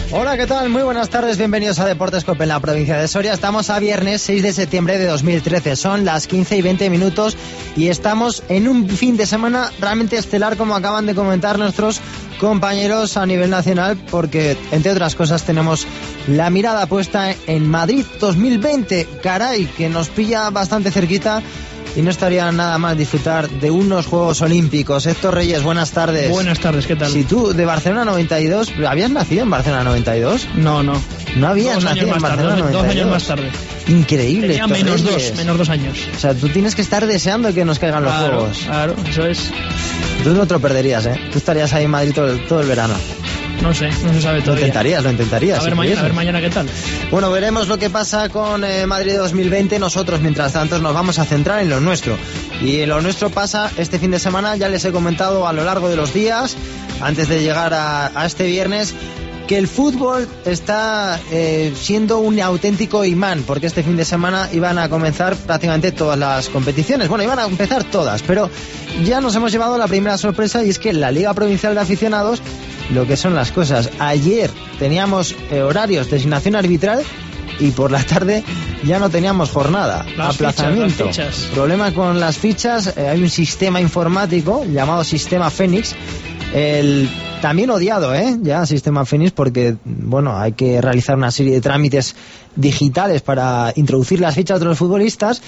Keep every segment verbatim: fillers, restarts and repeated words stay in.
Hola, ¿qué tal? Muy buenas tardes, bienvenidos a Deportes Cope en la provincia de Soria. Estamos a viernes seis de septiembre de dos mil trece, son las quince y veinte minutos y estamos en un fin de semana realmente estelar, como acaban de comentar nuestros compañeros a nivel nacional, porque entre otras cosas tenemos la mirada puesta en Madrid dos mil veinte, caray, que nos pilla bastante cerquita. Y no estaría nada mal disfrutar de unos Juegos Olímpicos. Héctor Reyes, buenas tardes. Buenas tardes, ¿qué tal? Si tú, de Barcelona noventa y dos, ¿habías nacido en Barcelona noventa y dos? No, no. ¿No habías nacido en Barcelona noventa y dos? Dos años más tarde. Increíble. Tenía menos dos, menos dos años. O sea, tú tienes que estar deseando que nos caigan los claro, Juegos. Claro, eso es. Tú no te lo perderías, ¿eh? Tú estarías ahí en Madrid todo el, todo el verano. No sé, no se sabe todavía. Lo intentarías, lo intentarías. A ver, si mañana, a ver mañana qué tal. Bueno, veremos lo que pasa con eh, Madrid dos mil veinte. Nosotros, mientras tanto, nos vamos a centrar en lo nuestro. Y en lo nuestro pasa este fin de semana, ya les he comentado a lo largo de los días, antes de llegar a, a este viernes, que el fútbol está eh, siendo un auténtico imán, porque este fin de semana iban a comenzar prácticamente todas las competiciones. Bueno, iban a empezar todas, pero ya nos hemos llevado la primera sorpresa, y es que la Liga Provincial de Aficionados, lo que son las cosas, ayer teníamos eh, horarios de designación arbitral y por la tarde ya no teníamos jornada, las aplazamiento. Fichas, las fichas. Problema con las fichas, eh, hay un sistema informático llamado Sistema Fénix, el también odiado, ¿eh? Ya, Sistema Fénix, porque, bueno, hay que realizar una serie de trámites digitales para introducir las fichas de los futbolistas,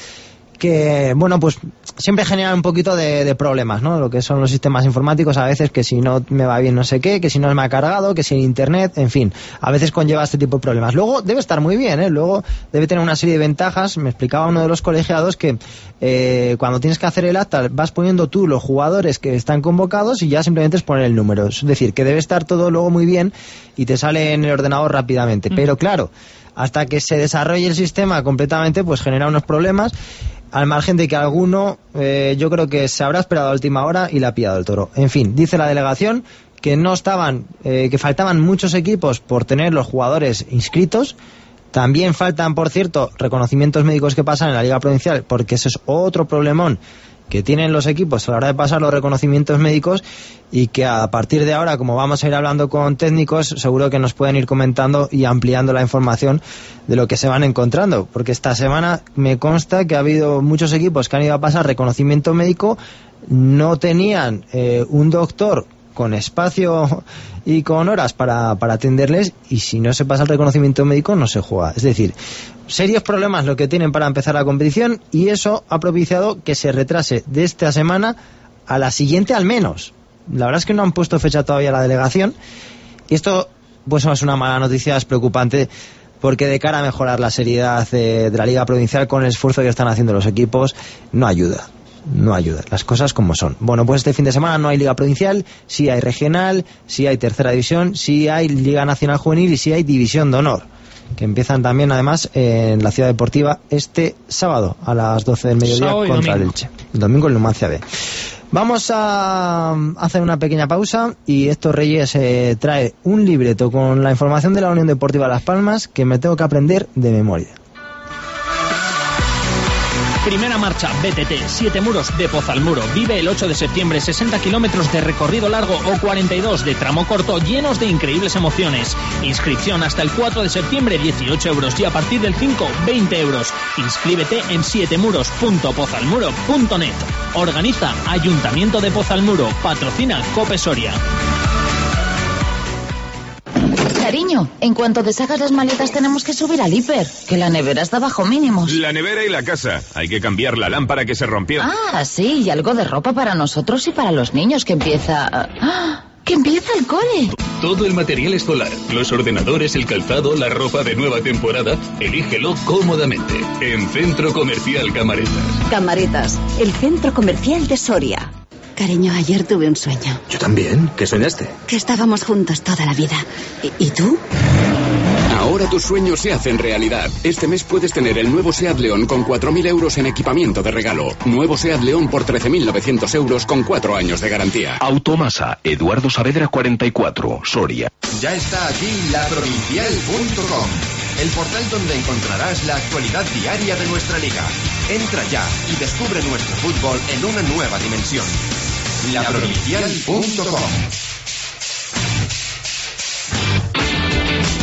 que, bueno, pues siempre generan un poquito de, de problemas, ¿no? Lo que son los sistemas informáticos, a veces que si no me va bien no sé qué, que si no me ha cargado, que si en internet, en fin, a veces conlleva este tipo de problemas. Luego debe estar muy bien, ¿eh? Luego debe tener una serie de ventajas. Me explicaba uno de los colegiados que eh, cuando tienes que hacer el acta vas poniendo tú los jugadores que están convocados y ya simplemente es poner el número. Es decir, que debe estar todo luego muy bien y te sale en el ordenador rápidamente. Mm. Pero claro, hasta que se desarrolle el sistema completamente, pues genera unos problemas. Al margen de que alguno, eh, yo creo que se habrá esperado a última hora y le ha pillado el toro. En fin, dice la delegación que no estaban, eh, que faltaban muchos equipos por tener los jugadores inscritos. También faltan, por cierto, reconocimientos médicos que pasan en la Liga Provincial, porque ese es otro problemón que tienen los equipos a la hora de pasar los reconocimientos médicos, y que a partir de ahora, como vamos a ir hablando con técnicos, seguro que nos pueden ir comentando y ampliando la información de lo que se van encontrando, porque esta semana me consta que ha habido muchos equipos que han ido a pasar reconocimiento médico, no tenían eh, un doctor con espacio y con horas para, para atenderles, y si no se pasa el reconocimiento médico no se juega. Es decir, serios problemas lo que tienen para empezar la competición, y eso ha propiciado que se retrase de esta semana a la siguiente al menos. La verdad es que no han puesto fecha todavía la delegación, y esto pues es una mala noticia, es preocupante, porque de cara a mejorar la seriedad de, de la Liga Provincial, con el esfuerzo que están haciendo los equipos, no ayuda. No ayuda, las cosas como son. Bueno, pues este fin de semana no hay Liga Provincial, sí hay Regional, sí hay Tercera División, sí hay Liga Nacional Juvenil y sí hay División de Honor, que empiezan también además en la Ciudad Deportiva este sábado a las doce del mediodía contra el Elche. El domingo en Numancia B. Vamos a hacer una pequeña pausa y Héctor Reyes eh, trae un libreto con la información de la Unión Deportiva Las Palmas que me tengo que aprender de memoria. Primera marcha B T T, Siete Muros de Pozalmuro. Vive el ocho de septiembre sesenta kilómetros de recorrido largo o cuarenta y dos de tramo corto, llenos de increíbles emociones. Inscripción hasta el cuatro de septiembre, dieciocho euros, y a partir del cinco, veinte euros. Inscríbete en siete muros punto pozalmuro punto net. Organiza Ayuntamiento de Pozalmuro. Patrocina Cope Soria. Cariño, en cuanto deshagas las maletas tenemos que subir al hiper, que la nevera está bajo mínimos. La nevera y la casa. Hay que cambiar la lámpara que se rompió. Ah, sí, y algo de ropa para nosotros y para los niños, que empieza... ¡Ah! ¡Que empieza el cole! Todo el material escolar, los ordenadores, el calzado, la ropa de nueva temporada, elígelo cómodamente en Centro Comercial Camaretas. Camaretas, el centro comercial de Soria. Cariño, ayer tuve un sueño. Yo también. ¿Qué soñaste? Que estábamos juntos toda la vida. ¿Y, ¿y tú? Ahora tus sueños se hacen realidad. Este mes puedes tener el nuevo SEAT León con cuatro mil euros en equipamiento de regalo. Nuevo SEAT León por trece mil novecientos euros con cuatro años de garantía. Automasa, Eduardo Saavedra cuarenta y cuatro, Soria. Ya está aquí la provincial punto com, el portal donde encontrarás la actualidad diaria de nuestra liga. Entra ya y descubre nuestro fútbol en una nueva dimensión. la provincial punto com.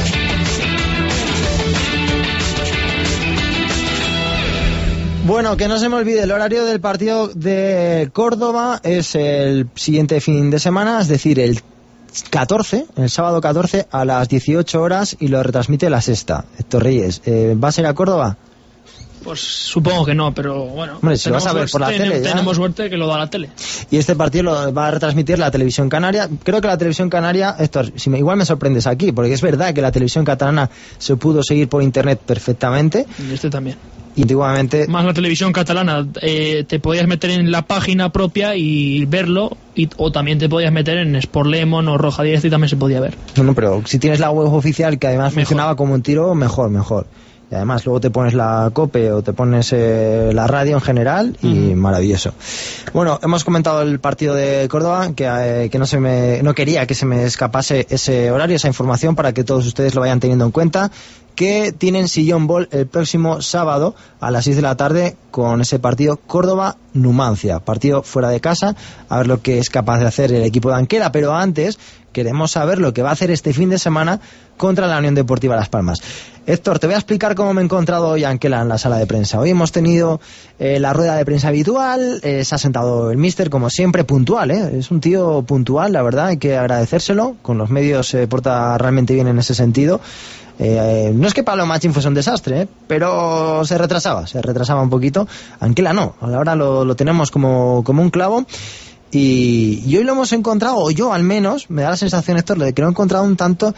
Bueno, que no se me olvide, el horario del partido de Córdoba es el siguiente fin de semana, es decir, el catorce, el sábado catorce a las dieciocho horas, y lo retransmite La Sexta. Héctor Reyes, eh, ¿vas a ir a Córdoba? Pues supongo que no, pero bueno. Hombre, si lo vas a ver por la ten, tele, ya. Tenemos suerte que lo da la tele. Y este partido lo va a retransmitir la Televisión Canaria. Creo que la Televisión Canaria, Héctor, si me, igual me sorprendes aquí, porque es verdad que la televisión catalana se pudo seguir por internet perfectamente. Y este también. Y antiguamente... Más la televisión catalana, eh, te podías meter en la página propia y verlo, y, o también te podías meter en Sport Lemon o Roja Directa y también se podía ver. No, no, pero si tienes la web oficial, que además Mejor. funcionaba como un tiro, mejor, mejor. Y además luego te pones la COPE o te pones eh, la radio en general y uh-huh. maravilloso. Bueno, hemos comentado el partido de Córdoba, que, eh, que no se me, no quería que se me escapase ese horario, esa información, para que todos ustedes lo vayan teniendo en cuenta, que tienen Sillón Ball el próximo sábado a las seis de la tarde con ese partido Córdoba-Numancia, partido fuera de casa, a ver lo que es capaz de hacer el equipo de Anquela, pero antes queremos saber lo que va a hacer este fin de semana contra la Unión Deportiva Las Palmas. Héctor, te voy a explicar cómo me he encontrado hoy a Anquela en la sala de prensa. Hoy hemos tenido eh, la rueda de prensa habitual, eh, se ha sentado el míster, como siempre, puntual, ¿eh? Es un tío puntual, la verdad, hay que agradecérselo, con los medios se porta realmente bien en ese sentido. Eh, no es que Pablo Machín fuese un desastre, ¿eh? Pero se retrasaba, se retrasaba un poquito. Anquela no, ahora lo, lo tenemos como, como un clavo. Y, y hoy lo hemos encontrado, o yo al menos, me da la sensación, Héctor, de que lo he encontrado un tanto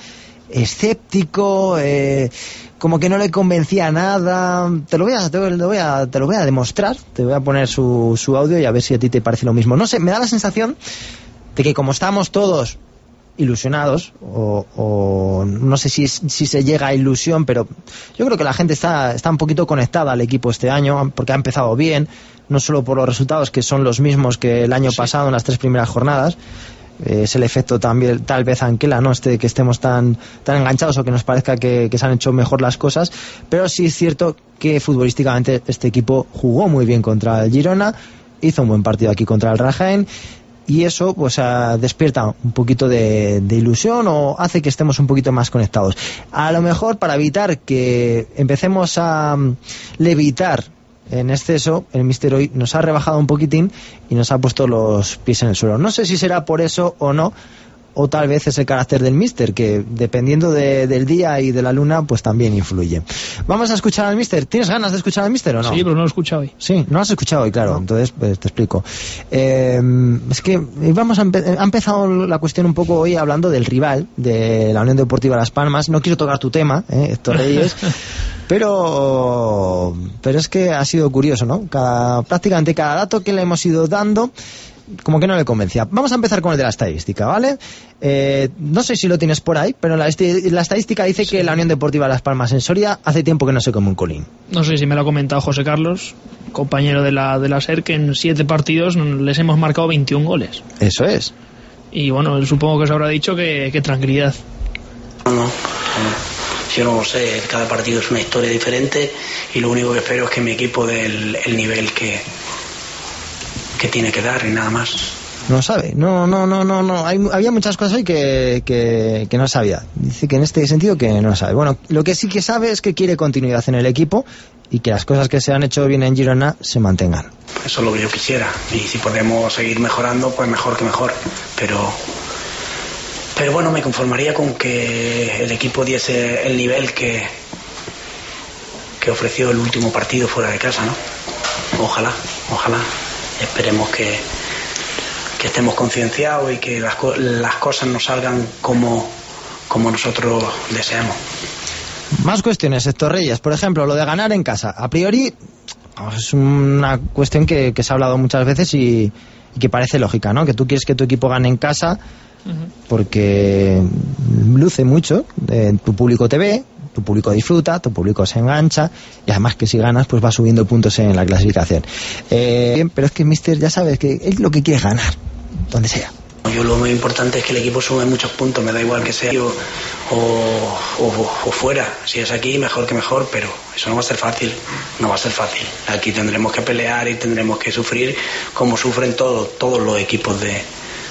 escéptico, eh, como que no le convencía nada. Te lo voy a, te lo voy a, te lo voy a demostrar, te voy a poner su, su audio y a ver si a ti te parece lo mismo. No sé, me da la sensación de que como estamos todos ilusionados, o, o no sé si, si se llega a ilusión, pero yo creo que la gente está, está un poquito conectada al equipo este año, porque ha empezado bien, no solo por los resultados que son los mismos que el año sí. pasado en las tres primeras jornadas. Eh, es el efecto también, tal vez Anquela, no este que estemos tan tan enganchados o que nos parezca que, que se han hecho mejor las cosas, pero sí es cierto que futbolísticamente este equipo jugó muy bien contra el Girona, hizo un buen partido aquí contra el Rajaén, y eso pues uh, despierta un poquito de, de ilusión, o hace que estemos un poquito más conectados. A lo mejor, para evitar que empecemos a um, levitar en exceso, el míster hoy nos ha rebajado un poquitín y nos ha puesto los pies en el suelo. No sé si será por eso o no, o tal vez es el carácter del míster, que dependiendo de, del día y de la luna, pues también influye. Vamos a escuchar al míster. ¿Tienes ganas de escuchar al míster o no? Sí, pero no lo he escuchado hoy. Sí, no lo has escuchado hoy, claro. No. Entonces, pues te explico. Eh, es que vamos a empe- ha empezado la cuestión un poco hoy hablando del rival, de la Unión Deportiva Las Palmas. No quiero tocar tu tema, ¿eh, Héctor Reyes? pero, pero es que ha sido curioso, ¿no? Cada, prácticamente cada dato que le hemos ido dando, como que no le convencía. Vamos a empezar con el de la estadística, ¿vale? Eh, no sé si lo tienes por ahí, pero la, esti- la estadística dice sí. que la Unión Deportiva Las Palmas en Soria hace tiempo que no se come un colín. No sé si me lo ha comentado José Carlos, compañero de la, de la SER, que en siete partidos les hemos marcado veintiún goles. Eso es. Y bueno, supongo que os habrá dicho que, que tranquilidad. No, no, no. Yo no lo sé, cada partido es una historia diferente y lo único que espero es que mi equipo dé el, el nivel que, que tiene que dar y nada más. No sabe, no, no, no, no, no. Hay, había muchas cosas hoy que, que, que no sabía. Dice que en este sentido que no sabe. Bueno, lo que sí que sabe es que quiere continuidad en el equipo y que las cosas que se han hecho bien en Girona se mantengan. Eso es lo que yo quisiera, y si podemos seguir mejorando, pues mejor que mejor, pero... Pero bueno, me conformaría con que el equipo diese el nivel que, que ofreció el último partido fuera de casa, ¿no? Ojalá, ojalá. Esperemos que, que estemos concienciados y que las, las cosas nos salgan como, como nosotros deseamos. Más cuestiones, Héctor Reyes. Por ejemplo, lo de ganar en casa. A priori es una cuestión que, que se ha hablado muchas veces y, y que parece lógica, ¿no? Que tú quieres que tu equipo gane en casa porque luce mucho, eh, tu público te ve, tu público disfruta, tu público se engancha y además que si ganas pues va subiendo puntos en la clasificación. Eh, pero es que míster ya sabes que es lo que quiere ganar, donde sea. Yo lo muy importante es que el equipo sube muchos puntos, me da igual que sea yo o, o, o fuera. Si es aquí, mejor que mejor, pero eso no va a ser fácil, no va a ser fácil. Aquí tendremos que pelear y tendremos que sufrir como sufren todos, todos los equipos de,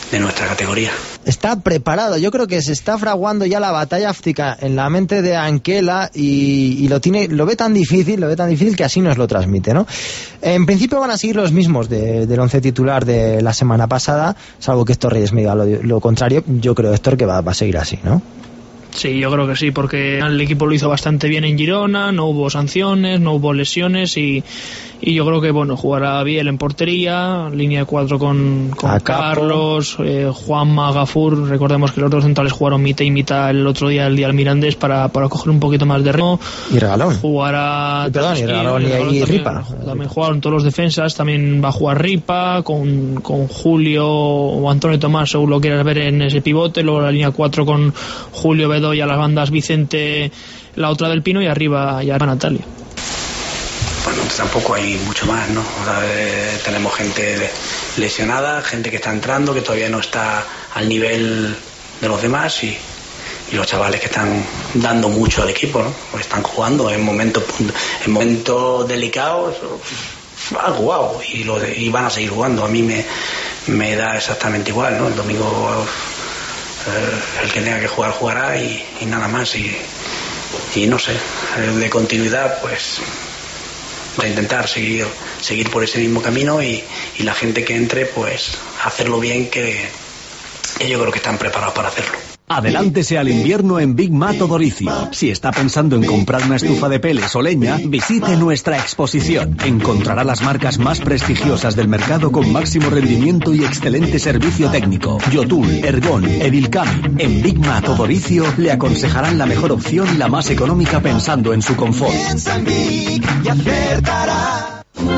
de nuestra categoría. Está preparado, yo creo que se está fraguando ya la batalla física en la mente de Anquela y, y lo tiene, lo ve tan difícil, lo ve tan difícil que así nos lo transmite, ¿no? En principio van a seguir los mismos de, del once titular de la semana pasada, salvo que Héctor Reyes me diga lo, lo contrario. Yo creo, Héctor, que va, va a seguir así, ¿no? Sí, yo creo que sí, porque el equipo lo hizo bastante bien en Girona, no hubo sanciones, no hubo lesiones y, y yo creo que bueno, jugará Biel en portería, línea de cuatro con, con Carlos, eh, Juanma, Gafur. Recordemos que los dos centrales jugaron mitad y mitad el otro día, el día del Mirandés, para, para coger un poquito más de ritmo. Y Regalón. Jugará... Y, perdón, y Regalón y, y, y también, Ripa. También jugaron todos los defensas, también va a jugar Ripa, con, con Julio o Antonio Tomás, según lo quieras ver en ese pivote, luego la línea cuatro con Julio Bedoya, las bandas Vicente, la otra del Pino, y arriba ya Natalia. Bueno, tampoco hay mucho más, ¿no? O sea, eh, tenemos gente lesionada, gente que está entrando, que todavía no está al nivel de los demás, y, y los chavales que están dando mucho al equipo, ¿no? Pues están jugando en momentos, en momentos delicados, han jugado y, lo de, y van a seguir jugando. A mí me, me da exactamente igual, ¿no? El domingo eh, el que tenga que jugar jugará y, y nada más. Y, y no sé, de continuidad, pues a intentar seguir seguir por ese mismo camino y, y la gente que entre, pues hacerlo bien, que, que yo creo que están preparados para hacerlo. Adelántese al invierno en Big Mato Doricio. Si está pensando en comprar una estufa de peles o leña, visite nuestra exposición. Encontrará las marcas más prestigiosas del mercado con máximo rendimiento y excelente servicio técnico. Yotun, Ergon, Edilcam. En Big Mato Doricio le aconsejarán la mejor opción y la más económica pensando en su confort. Piensa en mí y acertará.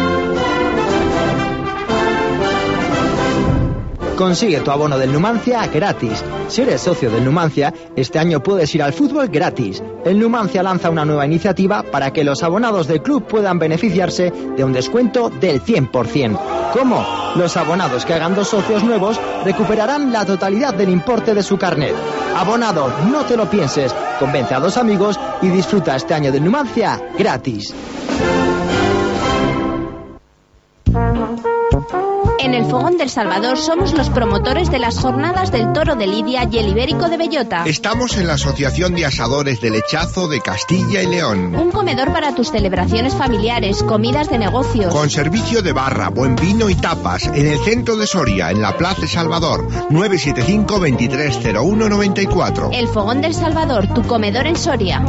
Consigue tu abono del Numancia gratis. Si eres socio del Numancia, este año puedes ir al fútbol gratis. El Numancia lanza una nueva iniciativa para que los abonados del club puedan beneficiarse de un descuento del cien por ciento. ¿Cómo? Los abonados que hagan dos socios nuevos recuperarán la totalidad del importe de su carnet. Abonado, no te lo pienses. Convence a dos amigos y disfruta este año del Numancia gratis. En el Fogón del Salvador somos los promotores de las jornadas del Toro de Lidia y el Ibérico de Bellota. Estamos en la Asociación de Asadores del Lechazo de Castilla y León. Un comedor para tus celebraciones familiares, comidas de negocios. Con servicio de barra, buen vino y tapas en el centro de Soria, en la Plaza de Salvador. nueve siete cinco, veintitrés cero uno noventa y cuatro. El Fogón del Salvador, tu comedor en Soria.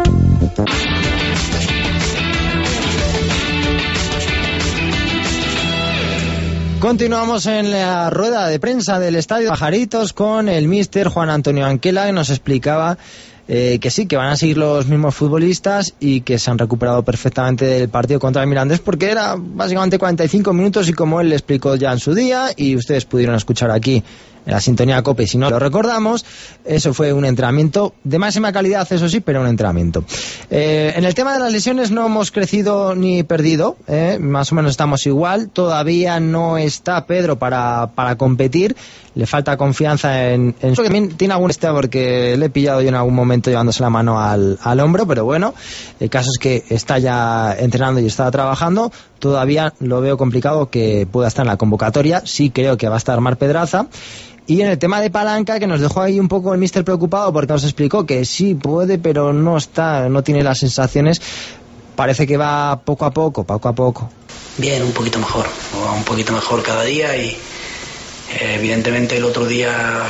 Continuamos en la rueda de prensa del Estadio Pajaritos con el míster Juan Antonio Anquela, que nos explicaba eh, que sí, que van a seguir los mismos futbolistas y que se han recuperado perfectamente del partido contra el Mirandés, porque era básicamente cuarenta y cinco minutos y como él le explicó ya en su día y ustedes pudieron escuchar aquí en la sintonía COPE, si no lo recordamos, eso fue un entrenamiento de máxima calidad, eso sí, pero un entrenamiento. Eh, en el tema de las lesiones no hemos crecido ni perdido, eh, más o menos estamos igual, todavía no está Pedro para, para competir, le falta confianza en, en su... También tiene algún este porque le he pillado yo en algún momento llevándose la mano al, al hombro, pero bueno, el caso es que está ya entrenando y está trabajando. Todavía lo veo complicado que pueda estar en la convocatoria, sí creo que va a estar Mar Pedraza. Y en el tema de Palanca, que nos dejó ahí un poco el míster preocupado porque nos explicó que sí puede, pero no está, no tiene las sensaciones, parece que va poco a poco, poco a poco. Bien, un poquito mejor, un poquito mejor cada día y eh, evidentemente el otro día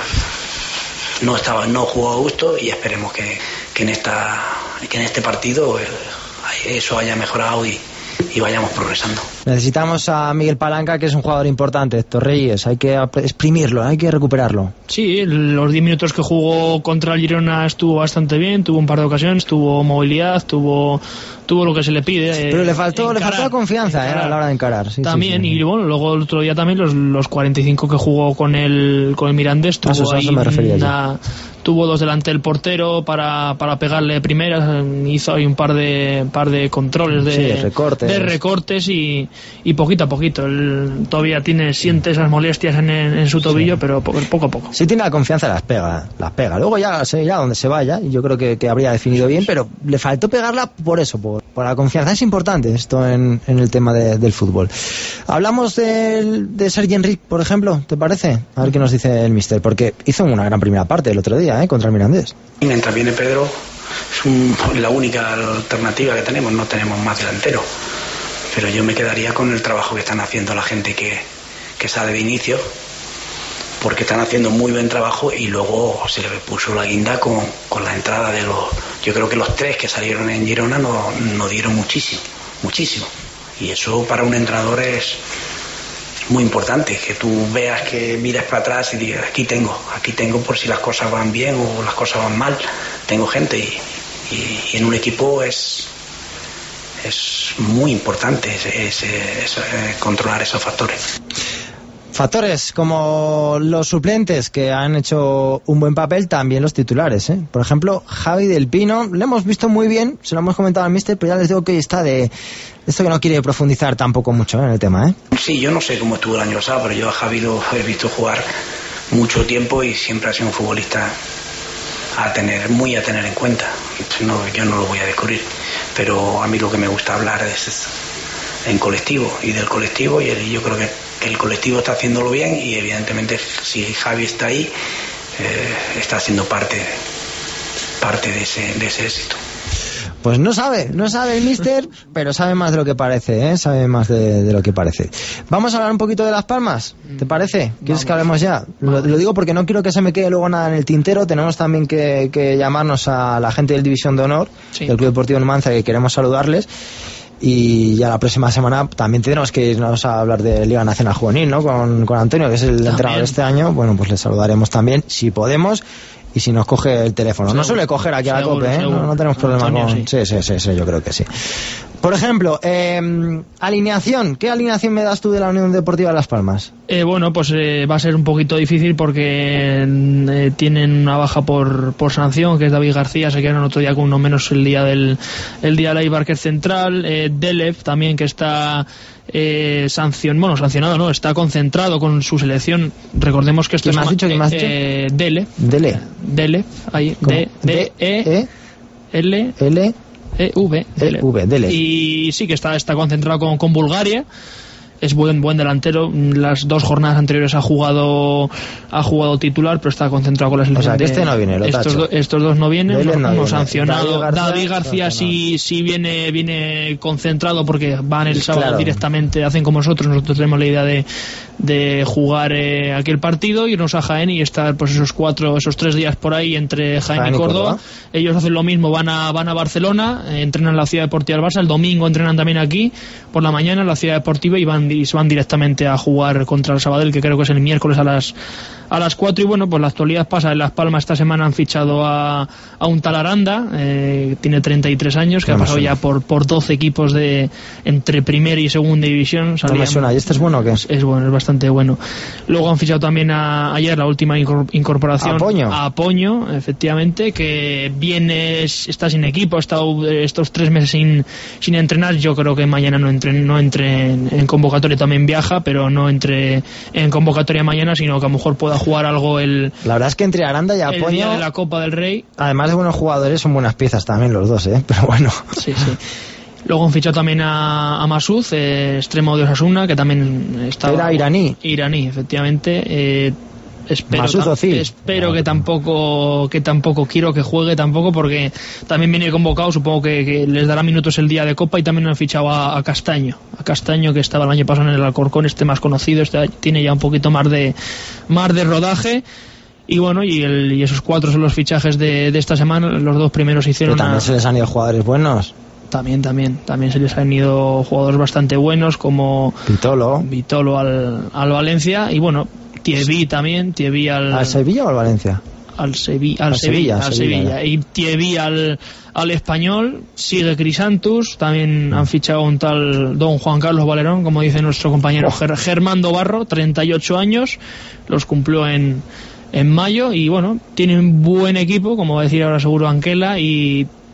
no estaba, no jugó a gusto y esperemos que, que en esta, que en este partido eh, eso haya mejorado y y vayamos progresando. Necesitamos a Miguel Palanca, que es un jugador importante, Héctor Reyes, hay que exprimirlo, hay que recuperarlo. Sí, los diez minutos que jugó contra el Girona estuvo bastante bien, tuvo un par de ocasiones, tuvo movilidad, tuvo tuvo lo que se le pide. Pero eh, le faltó encarar, le faltó confianza eh, a la hora de encarar. Sí, también, sí, sí. Y bueno, luego el otro día también los, los cuarenta y cinco que jugó con el, con el Mirandés, tuvo eso, ahí eso me refería una... Tuvo dos delante del portero para, para pegarle primeras, hizo ahí un par de par de controles de, sí, recortes. de recortes y, y poquito a poquito. Él todavía tiene, siente esas molestias en, en su tobillo, sí. Pero poco, poco a poco. Si tiene la confianza, las pega, las pega. Luego ya, ya donde se vaya, y yo creo que, que habría definido bien, pero le faltó pegarla por eso, por, por la confianza. Es importante esto en, en el tema de, del fútbol. Hablamos de, de Sergi Enric, por ejemplo, ¿te parece? A ver qué nos dice el míster, porque hizo una gran primera parte el otro día, ¿eh? Contra el Mirandés. Mientras viene Pedro, es un, la única alternativa que tenemos, no tenemos más delantero. Pero yo me quedaría con el trabajo que están haciendo la gente que, que sale de inicio, porque están haciendo muy buen trabajo, y luego se le puso la guinda con, con la entrada de los... Yo creo que los tres que salieron en Girona nos no dieron muchísimo, muchísimo. Y eso para un entrenador es muy importante, que tú veas, que mires para atrás y digas, aquí tengo, aquí tengo por si las cosas van bien o las cosas van mal, tengo gente. Y, y, y en un equipo es... es muy importante ese, ese, ese, controlar esos factores. Factores como los suplentes, que han hecho un buen papel, también los titulares, ¿eh? Por ejemplo, Javi del Pino, lo hemos visto muy bien, se lo hemos comentado al míster, pero ya les digo que hoy está de esto, que no quiere profundizar tampoco mucho, ¿eh? En el tema, ¿eh? Sí, yo no sé cómo estuvo el año pasado, pero yo a Javi lo he visto jugar mucho tiempo y siempre ha sido un futbolista a tener, muy a tener en cuenta. No, yo no lo voy a descubrir, pero a mí lo que me gusta hablar es en colectivo y del colectivo, y el, yo creo que, que el colectivo está haciéndolo bien, y evidentemente si Javi está ahí, eh, está siendo parte parte de ese, de ese éxito. Pues no sabe, no sabe el míster, pero sabe más de lo que parece, ¿eh? Sabe más de, de lo que parece. Vamos a hablar un poquito de Las Palmas, ¿te parece? ¿Quieres Vamos. que hablemos ya? Lo, lo digo porque no quiero que se me quede luego nada en el tintero. Tenemos también que, que llamarnos a la gente del División de Honor, sí, del Club Deportivo Numancia, que queremos saludarles. Y ya la próxima semana también tenemos que irnos a hablar de Liga Nacional Juvenil, ¿no? Con, con Antonio, que es el también. entrenador de este año. Bueno, pues le saludaremos también, si podemos, y si nos coge el teléfono. Seguro. No suele coger aquí a la COPE, ¿eh? No, no tenemos problema Antonio, con... Sí. Sí, sí, sí, sí, yo creo que sí. Por ejemplo, eh, alineación. ¿Qué alineación me das tú de la Unión Deportiva de Las Palmas? Eh, bueno, pues eh, va a ser un poquito difícil porque eh, tienen una baja por, por sanción, que es David García, se quedaron otro día con uno menos el día del el día del Eibar, que es central. eh, Delev también, que está eh, sancion, bueno, sancionado, no, está concentrado con su selección. Recordemos que esto ¿Qué es me has dicho? ¿Qué me has dicho? Eh, Delev. Delev. Delev, ahí, D, D, E, L, L, E, V, Delev. Y sí que está, está concentrado con, con Bulgaria. Es buen buen delantero. Las dos jornadas anteriores ha jugado ha jugado titular, pero está concentrado con la selección. O sea, que este no viene, lo estos, tacho. do, estos dos no vienen, no, no no viene. sancionado. David García, David García sancionado. sí, sí viene viene concentrado, porque van el sábado claro. directamente, hacen como nosotros. Nosotros tenemos la idea de, de jugar eh, aquí el partido, irnos a Jaén y estar pues esos cuatro, esos tres días por ahí entre Jaén, Jaén y, Córdoba. y Córdoba. Ellos hacen lo mismo, van a van a Barcelona, eh, entrenan en la Ciudad Deportiva del Barça, el domingo entrenan también aquí por la mañana en la Ciudad Deportiva, y van y se van directamente a jugar contra el Sabadell, que creo que es el miércoles a las a las cuatro. Y bueno, pues la actualidad pasa. En Las Palmas esta semana han fichado a, a un tal Aranda, eh, tiene treinta y tres años, que no ha pasado ya por, por doce equipos de entre primera y segunda división. Salían, no me suena. ¿Y este es bueno o qué? Es, es bueno, es bastante bueno. Luego han fichado también a, ayer la última incorporación a Poño, a Poño, efectivamente, que viene, está sin equipo, ha estado estos tres meses sin, sin entrenar. Yo creo que mañana no entre, no entre en, en convocatoria, también viaja, pero no entre en convocatoria mañana, sino que a lo mejor pueda jugar algo el la verdad es que entre Aranda y Apoño, el día de la Copa del Rey, además de buenos jugadores, son buenas piezas también los dos, ¿eh? Pero bueno, sí, sí. Luego han fichado también a, a Masud, eh, extremo de Osasuna, que también está era iraní iraní efectivamente. eh, Espero, tam- espero que tampoco que tampoco quiero que juegue tampoco, porque también viene convocado. Supongo que, que les dará minutos el día de Copa. Y también han fichado a, a Castaño a Castaño que estaba el año pasado en el Alcorcón, este más conocido, este tiene ya un poquito más de más de rodaje. Y bueno, y, el, y esos cuatro son los fichajes de, de esta semana. Los dos primeros hicieron. Pero también a... se les han ido jugadores buenos. También, también, también se les han ido jugadores bastante buenos, como Vitolo, Vitolo al, al Valencia. Y bueno, Thierry también, Thierry al... ¿Al Sevilla o al Valencia? Al, Sevi, al, al Sevilla, Sevilla, al Sevilla, Sevilla. Y Thierry al, al Español. Sigue Crisantus, también han fichado un tal don Juan Carlos Valerón, como dice nuestro compañero oh. Germando Barro, treinta y ocho años, los cumplió en, en mayo. Y bueno, tienen buen equipo, como va a decir ahora seguro Anquela, y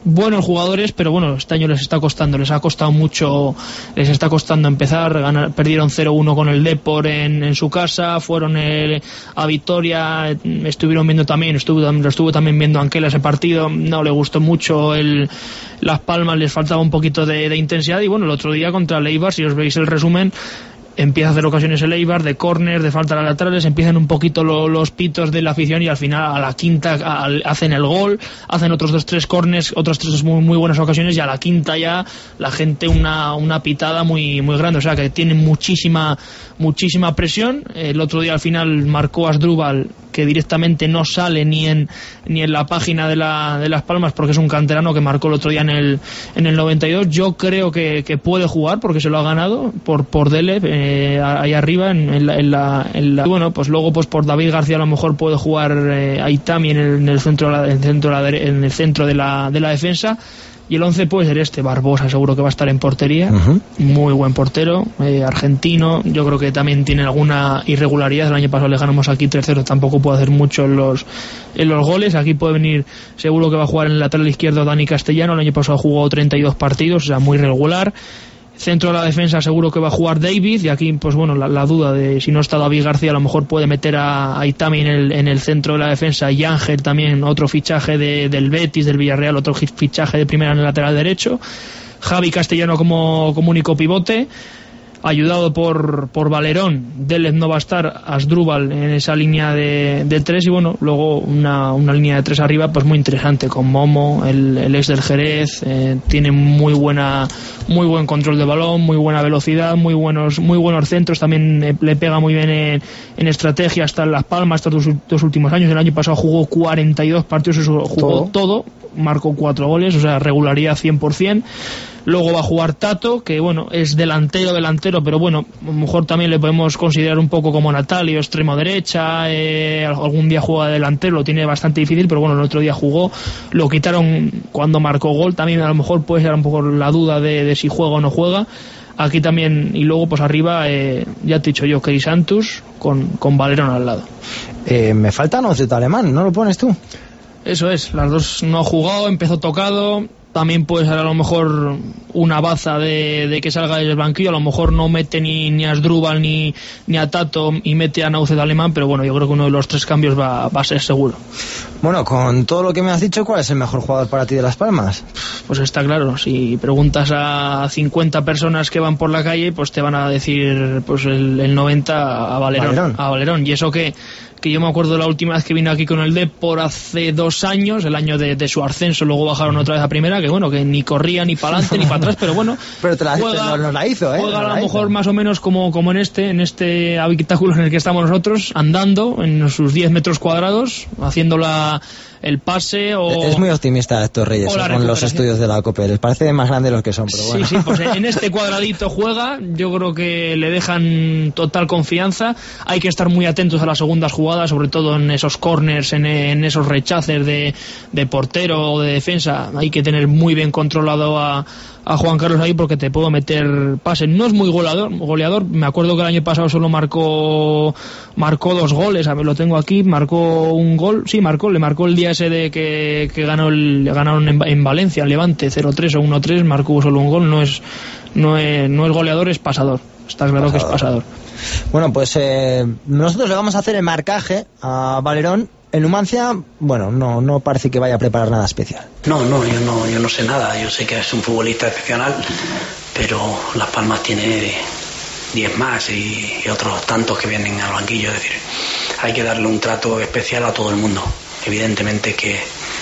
buenos jugadores, pero bueno, este año les está costando, les ha costado mucho, les está costando empezar. Ganar, perdieron cero uno con el Depor en, en su casa, fueron el, a Vitoria, estuvieron viendo también, estuvo, lo estuvo también viendo Anquela ese partido, no le gustó mucho el, Las Palmas, les faltaba un poquito de, de intensidad, y bueno, el otro día contra el Eibar, si os veis el resumen, empieza a hacer ocasiones el Eibar de córner, de falta a laterales, empiezan un poquito lo, los pitos de la afición, y al final a la quinta a, hacen el gol, hacen otros dos tres córners, otras tres muy, muy buenas ocasiones, y a la quinta ya la gente una, una pitada muy, muy grande, o sea que tienen muchísima muchísima presión. El otro día al final marcó Asdrúbal, que directamente no sale ni en ni en la página de, la, de Las Palmas, porque es un canterano que marcó el otro día en el en el noventa y dos. Yo creo que, que puede jugar porque se lo ha ganado por por Dele, eh, ahí arriba en, en, la, en, la, en la bueno, pues luego pues por David García a lo mejor puede jugar eh, Aitami en el, en el centro de la, en el centro de la, en el centro de la, de la defensa. Y el once puede ser este, Barbosa seguro que va a estar en portería, uh-huh. Muy buen portero, eh, argentino, yo creo que también tiene alguna irregularidad, el año pasado le ganamos aquí tres cero, tampoco puede hacer mucho en los, en los goles, aquí puede venir, seguro que va a jugar en el lateral izquierdo Dani Castellano, el año pasado jugó treinta y dos partidos, o sea, muy regular. Centro de la defensa seguro que va a jugar David, y aquí pues bueno la, la duda de si no está David García, a lo mejor puede meter a, a Itami en el, en el centro de la defensa, y Ángel también, otro fichaje de, del Betis, del Villarreal, otro fichaje de primera en el lateral derecho. Javi Castellano como, como único pivote, ayudado por, por Valerón. Délez no va a estar, Asdrúbal en esa línea de, de tres, y bueno, luego una, una línea de tres arriba pues muy interesante, con Momo, el, el ex del Jerez, eh, tiene muy buena muy buen control de balón, muy buena velocidad, muy buenos muy buenos centros, también eh, le pega muy bien en, en estrategia, hasta en Las Palmas estos dos, dos últimos años. El año pasado jugó cuarenta y dos partidos, jugó todo, todo marcó cuatro goles, o sea, regularidad cien por ciento. Luego va a jugar Tato, que bueno, es delantero, delantero, pero bueno, a lo mejor también le podemos considerar un poco como Natalio, extremo derecha, eh, algún día juega de delantero, lo tiene bastante difícil, pero bueno, el otro día jugó, lo quitaron cuando marcó gol, también a lo mejor puede ser un poco la duda de, de si juega o no juega. Aquí también, y luego pues arriba, eh, ya te he dicho yo, Keri Santos con, con Valerón al lado. Eh, me falta Noceta Alemán, ¿no lo pones tú? Eso es, las dos no ha jugado, empezó tocado. También puede ser a lo mejor una baza de, de que salga del banquillo, a lo mejor no mete ni, ni a Asdrúbal ni, ni a Tato y mete a Naucet Alemán, pero bueno, yo creo que uno de los tres cambios va, va a ser seguro. Bueno, con todo lo que me has dicho, ¿cuál es el mejor jugador para ti de Las Palmas? Pues está claro, si preguntas a cincuenta personas que van por la calle, pues te van a decir pues el, el noventa a Valerón, Valerón. A Valerón, y eso que que yo me acuerdo la última vez que vine aquí con el Depor hace dos años, el año de, de su ascenso, luego bajaron otra vez a primera, que bueno, que ni corría ni para adelante ni para atrás, pero bueno, pero te la, juega, te, no, no la hizo, ¿eh? Juega no a lo mejor hizo. Más o menos como, como en este en este habitáculo en el que estamos nosotros, andando en sus diez metros cuadrados, haciendo la el pase o... Es muy optimista estos Reyes ¿eh? Con los estudios de la COPE, les parece más grandes los que son, pero bueno. Sí, sí, pues en este cuadradito juega, yo creo que le dejan total confianza, hay que estar muy atentos a las segundas jugadas, sobre todo en esos corners, en, en esos rechaces de, de portero o de defensa, hay que tener muy bien controlado a, a Juan Carlos ahí, porque te puedo meter pase. No es muy goleador, goleador, me acuerdo que el año pasado solo marcó marcó dos goles, a ver, lo tengo aquí, marcó un gol, sí, marcó, le marcó el día ese de que, que ganó el, ganaron en, en Valencia, en Levante, cero tres o uno tres, marcó solo un gol, no es, no es, no es goleador, es pasador, está claro pasador. Que es pasador. Bueno, pues eh, nosotros le vamos a hacer el marcaje a Valerón. En Numancia, bueno, no, no parece que vaya a preparar nada especial. No, no, yo no, yo no sé nada, yo sé que es un futbolista excepcional, pero Las Palmas tiene diez más y, y otros tantos que vienen al banquillo, es decir, hay que darle un trato especial a todo el mundo. Evidentemente que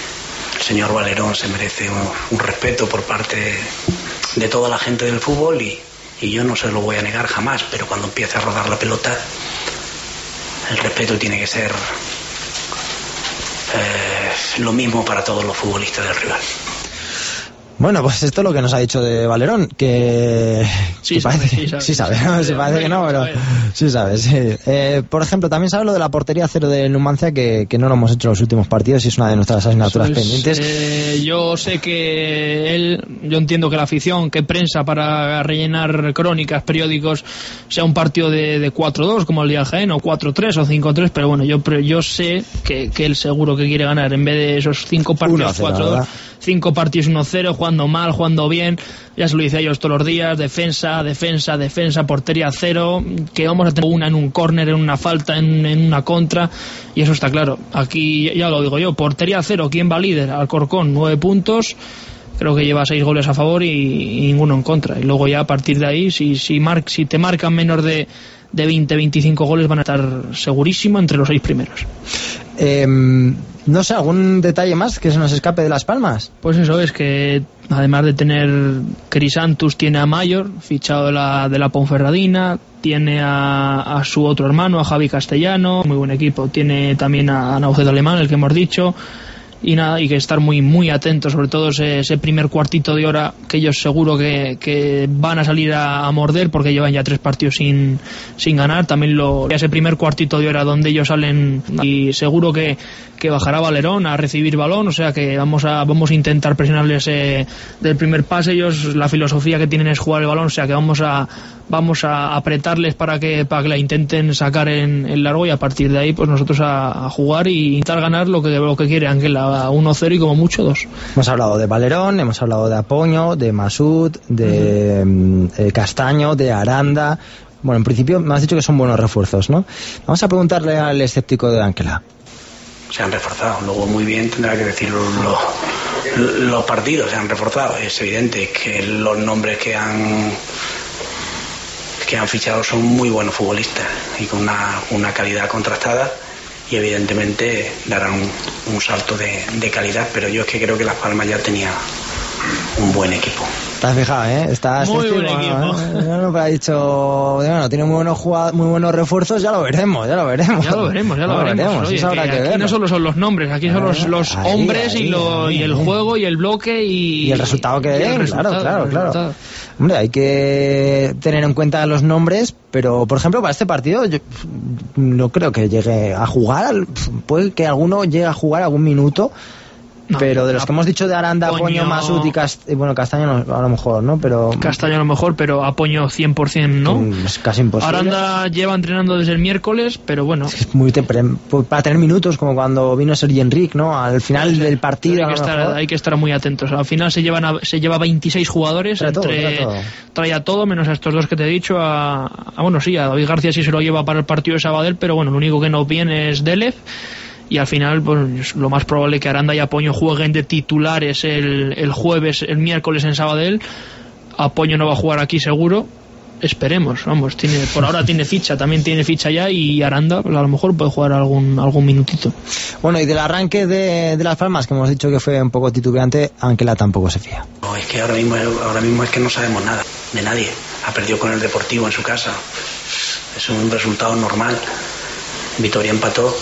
el señor Valerón se merece un, un respeto por parte de toda la gente del fútbol y, y yo no se lo voy a negar jamás, pero cuando empiece a rodar la pelota, el respeto tiene que ser eh, lo mismo para todos los futbolistas del rival. Bueno, pues esto es lo que nos ha dicho de Valerón, que, sí, que sabe, parece, sí, sabe, sí sabe, ¿no? Sí, parece que no, pero sí sabe, sí. Eh, por ejemplo, también sabe lo de la portería cero de Numancia, que, que no lo hemos hecho en los últimos partidos y es una de nuestras asignaturas es, pendientes. Eh, yo sé que él, yo entiendo que la afición, que prensa para rellenar crónicas, periódicos, sea un partido de, de cuatro dos como el día Jaén, o cuatro tres o cinco tres, pero bueno, yo yo sé que, que él seguro que quiere ganar, en vez de esos cinco partidos cuatro dos, cinco partidos uno cero, jugando mal, jugando bien, ya se lo dice a ellos todos los días, defensa, defensa, defensa, portería cero, que vamos a tener una en un córner, en una falta, en, en una contra, y eso está claro. Aquí ya lo digo yo, portería cero, ¿quién va líder? Alcorcón, nueve puntos, creo que lleva seis goles a favor y, y ninguno en contra, y luego ya a partir de ahí, si, si, mar, si te marcan menos de de veinte, veinticinco goles, van a estar segurísimo entre los seis primeros. Eh, no sé, ¿algún detalle más que se nos escape de Las Palmas? Pues eso es que, además de tener Crisantus, tiene a Mayor, fichado de la, de la Ponferradina, tiene a, a su otro hermano, a Javi Castellano, muy buen equipo, tiene también a, a Naucet Alemán, el que hemos dicho, y nada, y que estar muy muy atentos, sobre todo ese, ese primer cuartito de hora, que ellos seguro que, que van a salir a, a morder, porque llevan ya tres partidos sin, sin ganar. También lo, ese primer cuartito de hora donde ellos salen, y seguro que, que bajará Valerón a recibir balón, o sea que vamos a vamos a intentar presionarles eh, del primer pase. Ellos, la filosofía que tienen es jugar el balón, o sea que vamos a vamos a apretarles para que para que la intenten sacar en, en largo, y a partir de ahí pues nosotros a, a jugar y intentar ganar lo que lo que quiere Ángela, uno cero y como mucho dos. Hemos hablado de Valerón, hemos hablado de Apoño, de Masud, de uh-huh. eh, Castaño, de Aranda. Bueno, en principio me has dicho que son buenos refuerzos, ¿no? Vamos a preguntarle al escéptico de Ángela. Se han reforzado, luego muy bien tendrá que decir los, los partidos se han reforzado. Es evidente que los nombres que han que han fichado son muy buenos futbolistas y con una, una calidad contrastada, y evidentemente darán un, un salto de, de calidad, pero yo es que creo que Las Palmas ya tenía un buen equipo. Estás fijado, ¿eh? Estás muy buen equipo. ¿eh? No, no, ha dicho, bueno, tiene muy buenos jugadores, muy buenos refuerzos, ya lo veremos, ya lo veremos. Ya lo veremos, ya lo, lo veremos. veremos. Oye, Eso habrá que, que aquí ver. No solo son los nombres, aquí son los, los ahí, hombres ahí, y, lo, ahí, y el ahí. juego y el bloque y, y el resultado que den, claro, claro, claro. Resultado. Hombre, hay que tener en cuenta los nombres, pero por ejemplo para este partido yo no creo que llegue a jugar, puede que alguno llegue a jugar algún minuto. No, pero de los que hemos dicho de Aranda, Apoño, Masud y Cast... bueno, Castaño no, a lo mejor, ¿no? Pero Castaño a lo mejor, pero Apoño cien por ciento no. Es casi imposible. Aranda lleva entrenando desde el miércoles, pero bueno. Es, que es muy temprano para tener minutos, como cuando vino Sergi Enric, ¿no? Al final del partido. Hay que, estar, hay que estar muy atentos. Al final se llevan a, se lleva veintiséis jugadores. Trae entre, todo, trae, todo. trae a todo, menos a estos dos que te he dicho. A, a bueno, sí, a David García sí se lo lleva para el partido de Sabadell, pero bueno, lo único que no viene es Delef. Y al final, pues lo más probable es que Aranda y Apoño jueguen de titulares el, el jueves, el miércoles en Sabadell. Apoño no va a jugar aquí seguro. Esperemos, vamos, tiene, por ahora tiene ficha, también tiene ficha ya, y Aranda pues a lo mejor puede jugar algún algún minutito. Bueno, y del arranque de, de Las Palmas, que hemos dicho que fue un poco titubeante, Ángela tampoco se fía. No, es que ahora mismo, ahora mismo es que no sabemos nada de nadie. Ha perdido con el Deportivo en su casa. Es un resultado normal. Vitoria empató.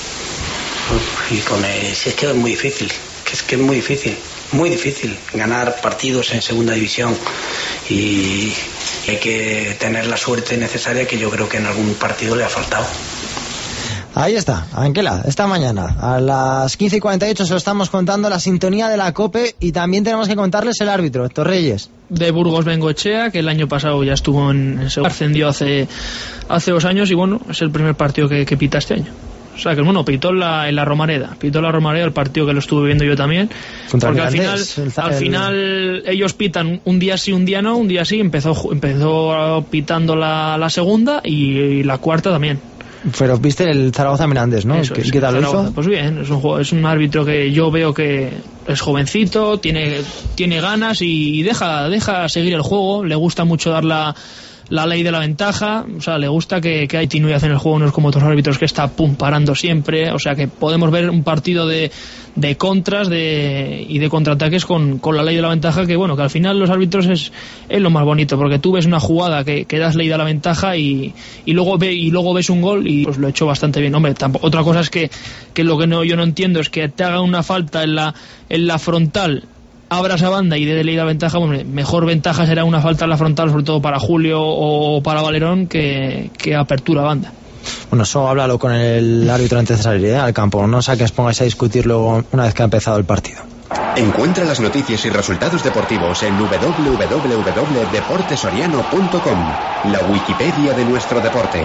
Y con el, si es que es muy difícil, que es que es muy difícil, muy difícil ganar partidos en segunda división, y hay que tener la suerte necesaria, que yo creo que en algún partido le ha faltado. Ahí está, Ángela, esta mañana a las quince y cuarenta y ocho se lo estamos contando, la sintonía de la COPE, y también tenemos que contarles el árbitro, Héctor Reyes. De Burgos Bengoechea, que el año pasado ya estuvo en, en segundo, ascendió hace, hace dos años, y bueno, es el primer partido que, que pita este año. O sea que bueno, pitó en la, en la Romareda, pitó en la Romareda el partido que lo estuve viendo yo también. Contra porque al final, el, al el... final ellos pitan un día sí, un día no, un día sí, empezó, empezó pitando la, la segunda y, y la cuarta también. Pero viste el Zaragoza Mirandés, ¿no? Eso ¿Qué, es, ¿qué tal lo hizo? Pues bien, es un, juego, es un árbitro que yo veo que es jovencito, tiene, tiene ganas y, y deja, deja seguir el juego, le gusta mucho dar la... la ley de la ventaja, o sea, le gusta que, que hay continuidad en el juego, no es como otros árbitros que está pum parando siempre, o sea que podemos ver un partido de, de contras de, y de contraataques con, con la ley de la ventaja, que bueno, que al final los árbitros es, es lo más bonito, porque tú ves una jugada que, que das ley de la ventaja y, y luego ve, y luego ves un gol y pues lo he hecho bastante bien. Hombre, tampoco, otra cosa es que, que lo que no, yo no entiendo es que te haga una falta en la, en la frontal, abras a banda y de ley la ventaja. Bueno, mejor ventaja será una falta en la frontal, sobre todo para Julio o para Valerón, que, que apertura a banda. Bueno, eso háblalo con el árbitro antes de salir ¿eh? al campo, no sé que os pongáis a discutir luego una vez que ha empezado el partido. Encuentra las noticias y resultados deportivos en doble u doble u doble u punto deporte soriano punto com, la Wikipedia de nuestro deporte.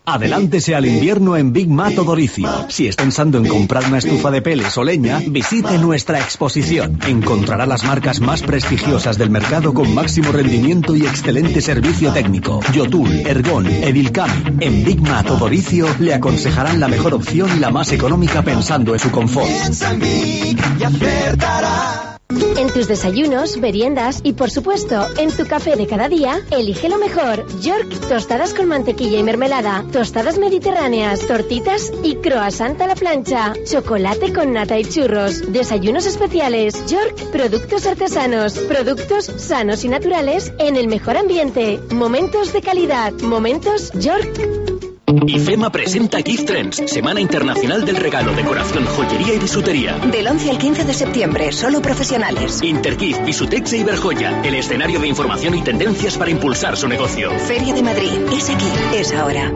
Adelántese al invierno en Big Mato Doricio. Si está pensando en comprar una estufa de peles o leña, visite nuestra exposición. Encontrará las marcas más prestigiosas del mercado con máximo rendimiento y excelente servicio técnico. Yotul, Ergon, Edilcam. En Big Mato Doricio le aconsejarán la mejor opción y la más económica pensando en su confort. En tus desayunos, meriendas y, por supuesto, en tu café de cada día, elige lo mejor. York, tostadas con mantequilla y mermelada, tostadas mediterráneas, tortitas y croissant a la plancha, chocolate con nata y churros, desayunos especiales. York, productos artesanos, productos sanos y naturales en el mejor ambiente. Momentos de calidad. Momentos York. IFEMA presenta Gift Trends, Semana Internacional del Regalo, Decoración, Joyería y Bisutería. Del once al quince de septiembre, solo profesionales. Intergift, Bisutex e Iberjoya, el escenario de información y tendencias para impulsar su negocio. Feria de Madrid, es aquí, es ahora.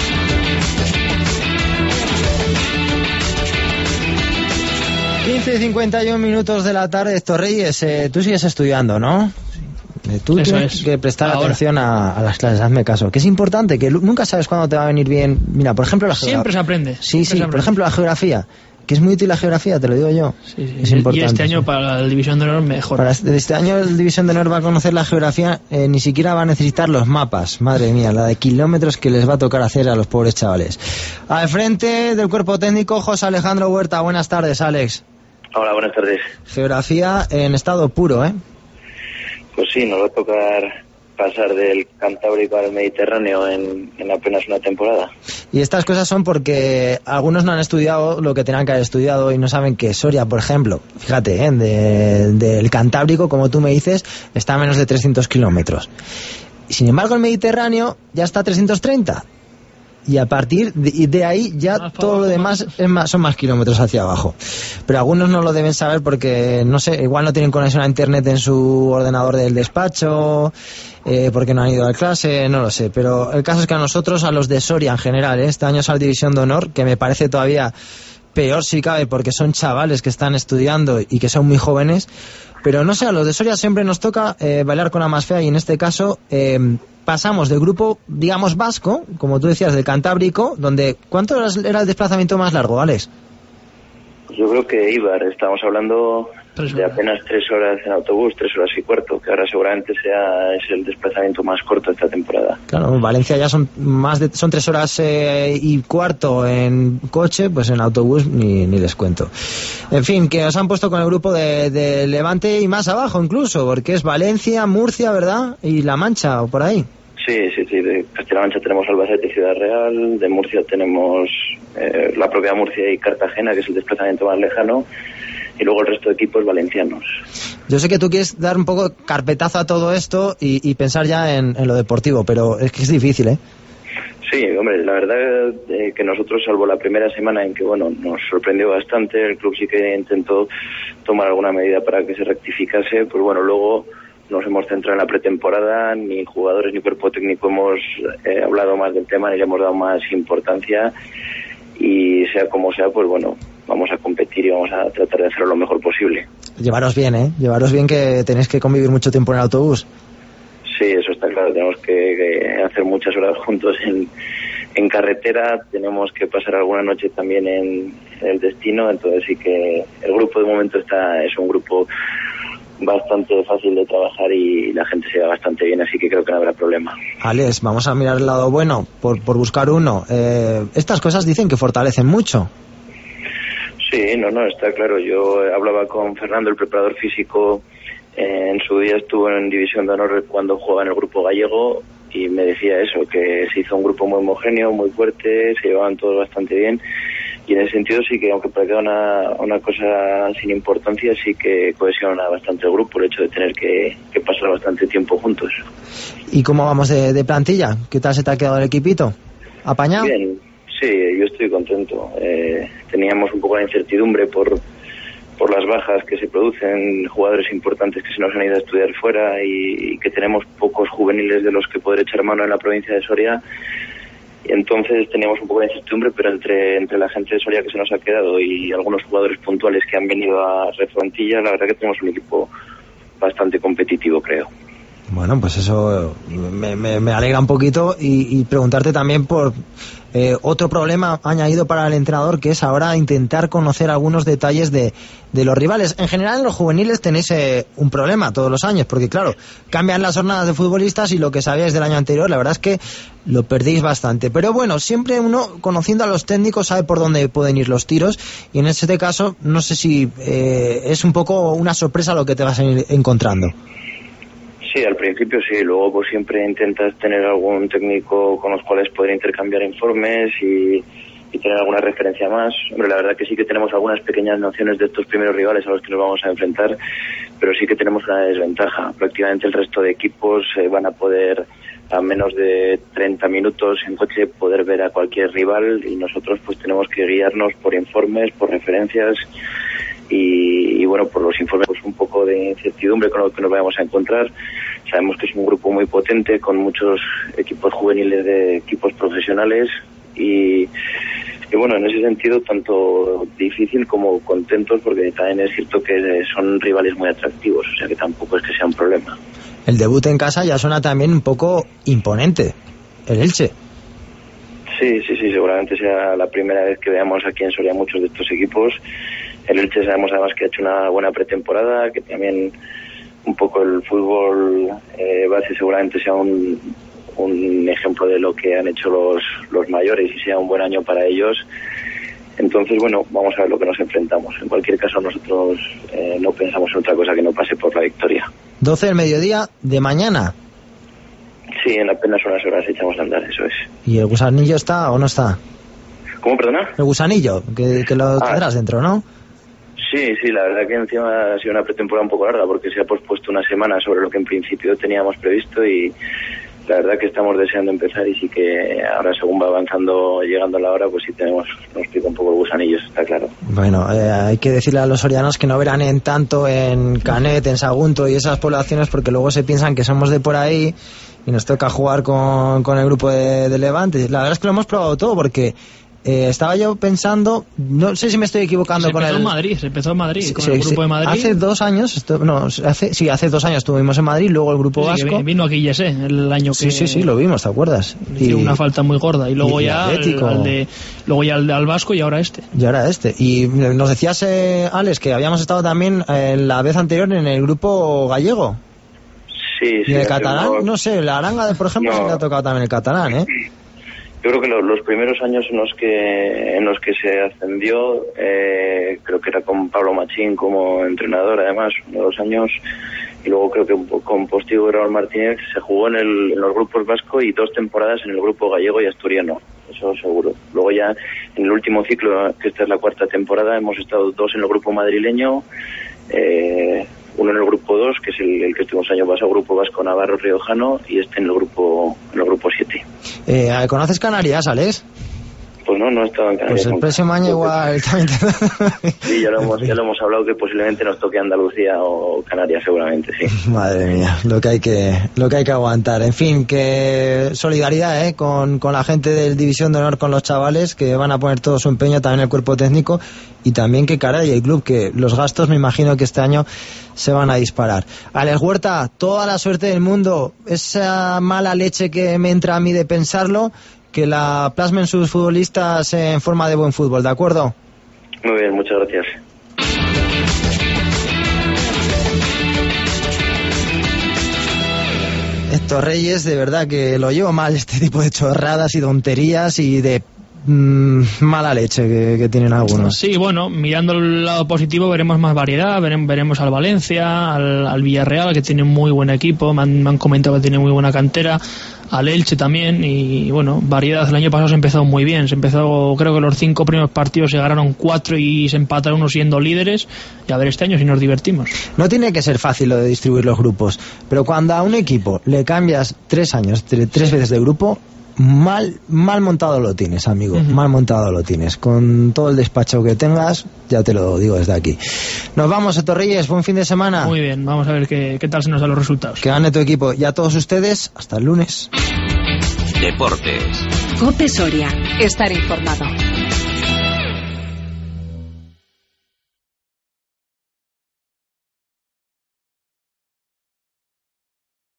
quince y cincuenta y uno minutos de la tarde. Héctor Reyes, eh, tú sigues estudiando, ¿no? Tú Eso tienes es. que prestar Ahora. atención a, a las clases, hazme caso. Que es importante, que nunca sabes cuándo te va a venir bien. Mira, por ejemplo, la geografía. Siempre se aprende. Sí, siempre sí, se aprende. por ejemplo, la geografía. Que es muy útil la geografía, te lo digo yo. Sí, sí, es sí. importante. Y este año sí. para la División de Honor mejor. Para este, este año el División de Honor va a conocer la geografía, eh, ni siquiera va a necesitar los mapas. Madre mía, la de kilómetros que les va a tocar hacer a los pobres chavales. Al frente del cuerpo técnico, José Alejandro Huerta. Buenas tardes, Alex. Hola, buenas tardes. Geografía en estado puro, ¿eh? Pues sí, nos va a tocar pasar del Cantábrico al Mediterráneo en, en apenas una temporada. Y estas cosas son porque algunos no han estudiado lo que tenían que haber estudiado y no saben que Soria, por ejemplo, fíjate, ¿eh? de, del Cantábrico, como tú me dices, está a menos de trescientos kilómetros. Sin embargo, el Mediterráneo ya está a trescientos treinta. Y a partir de, de ahí ya ah, todo lo demás es más, son más kilómetros hacia abajo. Pero algunos no lo deben saber porque, no sé, igual no tienen conexión a internet en su ordenador del despacho, eh, porque no han ido a clase, no lo sé. Pero el caso es que a nosotros, a los de Soria en general, ¿eh? este año es la División de Honor, que me parece todavía peor si cabe porque son chavales que están estudiando y que son muy jóvenes. Pero no sé, a los de Soria siempre nos toca eh, bailar con la más fea y en este caso eh, pasamos del grupo, digamos, vasco, como tú decías, del Cantábrico, donde ¿cuánto era el desplazamiento más largo, Alex? Yo creo que Ibar, estamos hablando de apenas tres horas en autobús, tres horas y cuarto, que ahora seguramente sea es el desplazamiento más corto esta temporada. Claro, en Valencia ya son más de son tres horas eh, y cuarto en coche, pues en autobús ni, ni les cuento. En fin, que os han puesto con el grupo de, de Levante y más abajo incluso, porque es Valencia, Murcia, ¿verdad? Y La Mancha, o por ahí. Sí, sí, sí, de Castilla-La Mancha tenemos Albacete y Ciudad Real, de Murcia tenemos eh, la propia Murcia y Cartagena, que es el desplazamiento más lejano, y luego el resto de equipos valencianos. Yo sé que tú quieres dar un poco carpetazo a todo esto y, y pensar ya en, en lo deportivo, pero es que es difícil, ¿eh? Sí, hombre, la verdad eh, que nosotros, salvo la primera semana en que, bueno, nos sorprendió bastante, el club sí que intentó tomar alguna medida para que se rectificase, pues bueno, luego nos hemos centrado en la pretemporada, ni jugadores ni cuerpo técnico hemos eh, hablado más del tema, ni le hemos dado más importancia, y sea como sea, pues bueno, vamos a competir y vamos a tratar de hacerlo lo mejor posible. Llevaros bien, ¿eh? Llevaros bien, que tenéis que convivir mucho tiempo en el autobús. Sí, eso está claro, tenemos que, que hacer muchas horas juntos en, en carretera, tenemos que pasar alguna noche también en, en el destino, entonces sí que el grupo de momento está es un grupo bastante fácil de trabajar y la gente se va bastante bien, así que creo que no habrá problema. Alex, vamos a mirar el lado bueno, por, por buscar uno. Eh, estas cosas dicen que fortalecen mucho. Sí, no, no, está claro. Yo hablaba con Fernando, el preparador físico, eh, en su día estuvo en División de Honor cuando jugaba en el grupo gallego y me decía eso, que se hizo un grupo muy homogéneo, muy fuerte, se llevaban todos bastante bien. Y en ese sentido sí que, aunque parezca una, una cosa sin importancia, sí que cohesiona bastante el grupo el hecho de tener que, que pasar bastante tiempo juntos. ¿Y cómo vamos de, de plantilla? ¿Qué tal se te ha quedado el equipito? ¿Apañado? Bien, sí, yo estoy contento. Eh, teníamos un poco de incertidumbre por, por las bajas que se producen, jugadores importantes que se nos han ido a estudiar fuera y, y que tenemos pocos juveniles de los que poder echar mano en la provincia de Soria. Entonces teníamos un poco de incertidumbre, pero entre entre la gente de Soria que se nos ha quedado y algunos jugadores puntuales que han venido a Refrontilla, la verdad que tenemos un equipo bastante competitivo, creo. Bueno, pues eso me, me, me alegra un poquito y, y preguntarte también por eh, otro problema añadido para el entrenador, que es ahora intentar conocer algunos detalles de, de los rivales. En general en los juveniles tenéis eh, un problema todos los años, porque claro, cambian las jornadas de futbolistas y lo que sabíais del año anterior, la verdad es que lo perdéis bastante. Pero bueno, siempre uno, conociendo a los técnicos, sabe por dónde pueden ir los tiros, y en este caso no sé si eh, es un poco una sorpresa lo que te vas a ir encontrando. Sí, al principio sí, luego pues siempre intentas tener algún técnico con los cuales poder intercambiar informes y, y tener alguna referencia más. Hombre, la verdad que sí que tenemos algunas pequeñas nociones de estos primeros rivales a los que nos vamos a enfrentar, pero sí que tenemos una desventaja. Prácticamente el resto de equipos eh, van a poder a menos de treinta minutos en coche poder ver a cualquier rival, y nosotros pues tenemos que guiarnos por informes, por referencias. Y, y bueno, por los informes pues un poco de incertidumbre con lo que nos vayamos a encontrar. Sabemos que es un grupo muy potente con muchos equipos juveniles de equipos profesionales y, y bueno, en ese sentido tanto difícil como contentos, porque también es cierto que son rivales muy atractivos, o sea que tampoco es que sea un problema. El debut en casa ya suena también un poco imponente, el Elche. Sí, sí, sí, seguramente sea la primera vez que veamos aquí en Soria muchos de estos equipos. El Elche sabemos además que ha hecho una buena pretemporada, que también un poco el fútbol eh, base seguramente sea un, un ejemplo de lo que han hecho los, los mayores y sea un buen año para ellos. Entonces, bueno, vamos a ver lo que nos enfrentamos. En cualquier caso, nosotros eh, no pensamos en otra cosa que no pase por la victoria. doce del mediodía de mañana. Sí, en apenas unas horas echamos a andar, eso es. ¿Y el gusanillo está o no está? ¿Cómo, perdona? El gusanillo, que, que lo ah. tendrás dentro, ¿no? Sí, sí, la verdad que encima ha sido una pretemporada un poco larga porque se ha pospuesto una semana sobre lo que en principio teníamos previsto, y la verdad que estamos deseando empezar, y sí que ahora según va avanzando, llegando la hora, pues sí tenemos, nos pica un poco el gusanillo, está claro. Bueno, eh, hay que decirle a los sorianos que no veranen tanto en Canet, en Sagunto y esas poblaciones, porque luego se piensan que somos de por ahí y nos toca jugar con, con el grupo de, de Levante. La verdad es que lo hemos probado todo, porque Eh, estaba yo pensando, no sé si me estoy equivocando se con empezó el... en Madrid, se empezó en Madrid, sí, con sí, el grupo sí. de Madrid. Hace dos años, esto, no, hace, sí, hace dos años estuvimos en Madrid, luego el grupo sí, vasco. Que vino aquí Yesé, el año que... Sí, sí, sí, lo vimos, ¿te acuerdas? Y una falta muy gorda, y luego y ya al, al de, luego ya al, de, al vasco y ahora este. Y ahora este. Y nos decías, eh, Alex, que habíamos estado también eh, la vez anterior en el grupo gallego. Sí, sí. Y el catalán, no, no sé, la Aranga, por ejemplo, no. Se le ha tocado también el catalán, ¿eh? Yo creo que lo, los primeros años en los que en los que se ascendió, eh, creo que era con Pablo Machín como entrenador, además, uno de los años, y luego creo que con Postigo y Raúl Martínez se jugó en, el, en los grupos vasco y dos temporadas en el grupo gallego y asturiano, eso seguro. Luego ya en el último ciclo, que esta es la cuarta temporada, hemos estado dos en el grupo madrileño, eh, uno en el grupo dos, que es el, el que estuvimos año pasado, grupo vasco Navarro Riojano, y este en el grupo en el grupo siete. Eh, ¿Conoces Canarias, Alex? Pues no, no he estado en Canarias. Pues el próximo año igual también. Sí, ya lo, hemos, ya lo hemos hablado, que posiblemente nos toque Andalucía o Canarias seguramente, sí. Madre mía, lo que hay que lo que hay que aguantar. En fin, que solidaridad eh, con, con la gente del División de Honor, con los chavales, que van a poner todo su empeño, también el cuerpo técnico, y también que caray, el club, que los gastos me imagino que este año se van a disparar. Alex Huerta, toda la suerte del mundo. Esa mala leche que me entra a mí de pensarlo, que la plasmen sus futbolistas en forma de buen fútbol, ¿de acuerdo? Muy bien, muchas gracias. Héctor Reyes, de verdad que lo llevo mal, este tipo de chorradas y tonterías y de mmm, mala leche que, que tienen algunos. Sí, bueno, mirando el lado positivo veremos más variedad, veremos, veremos al Valencia, al, al Villarreal, que tiene muy buen equipo, me han, me han comentado que tiene muy buena cantera, al Elche también, y bueno, variedad. El año pasado se empezó muy bien, se empezó, creo que los cinco primeros partidos se ganaron cuatro y se empataron uno siendo líderes, y a ver este año si nos divertimos. No tiene que ser fácil lo de distribuir los grupos, pero cuando a un equipo le cambias tres años, tres veces de grupo, mal mal montado lo tienes, amigo. Uh-huh. Mal montado lo tienes. Con todo el despacho que tengas, ya te lo digo desde aquí. Nos vamos, Héctor Reyes, buen fin de semana. Muy bien, vamos a ver qué, qué tal se nos dan los resultados. Que gane tu equipo. Y a todos ustedes, hasta el lunes. Deportes. COPE Soria. Estar informado.